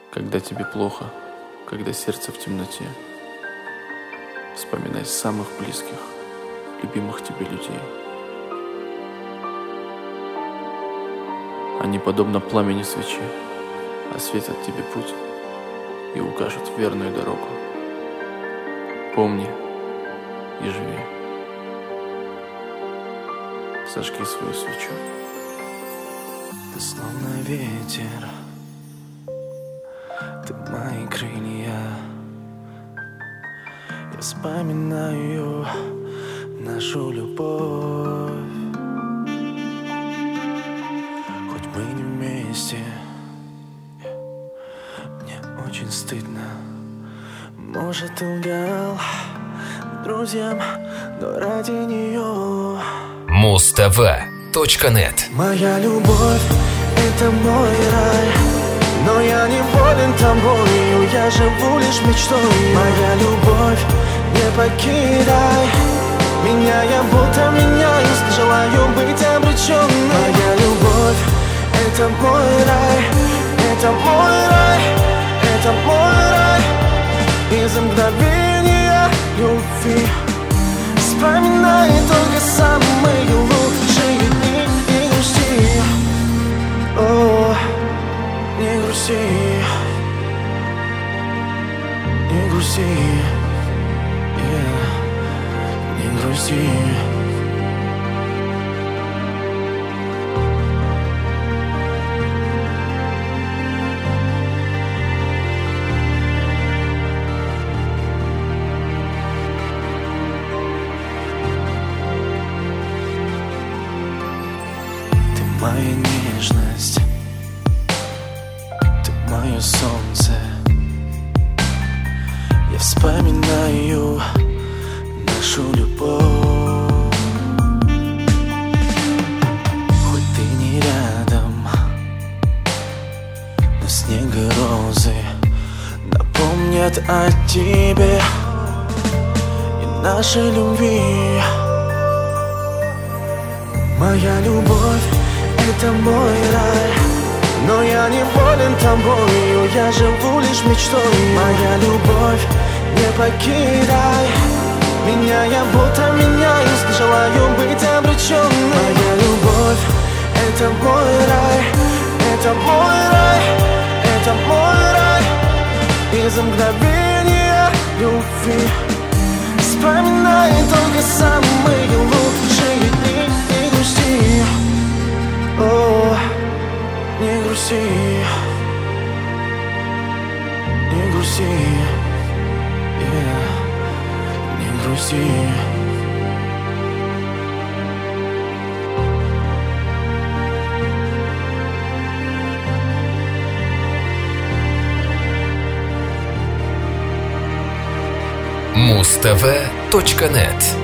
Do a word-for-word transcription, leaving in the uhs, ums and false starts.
Когда тебе плохо, когда сердце в темноте, вспоминай самых близких, любимых тебе людей. Они подобно пламени свечи осветят тебе путь и укажут верную дорогу. Помни и живи. Зажги свою свечу. Ты словно ветер, ты мои крылья. Я вспоминаю нашу любовь. Хоть мы не вместе, мне очень стыдно. Может, лгал друзьям, но ради нее. муз тэ вэ точка нет. Моя любовь — это мой рай, но я не волен тобою, я живу лишь мечтой. Моя любовь, не покидай меня, я будто меняюсь, желаю быть обреченным. Моя любовь — это мой рай, это мой рай, это мой рай. Из мгновения любви вспоминай только самые лучшие дни. Не грусти, о, не грусти, не грусти, yeah, не грусти. Моя нежность, ты мое солнце. Я вспоминаю нашу любовь. Хоть ты не рядом, но снег и розы напомнят о тебе и нашей любви. Моя любовь — это мой рай, но я не волен тобою, я живу лишь мечтой. Моя любовь, не покидай меня, я будто меняюсь, желаю быть обреченным. Моя любовь — это мой рай, это мой рай, это мой рай. Из мгновения любви вспоминай только самые лучшие дни. Не грусти, о, не грусти, не грусти, yeah, не грусти. муз тэ вэ точка нет.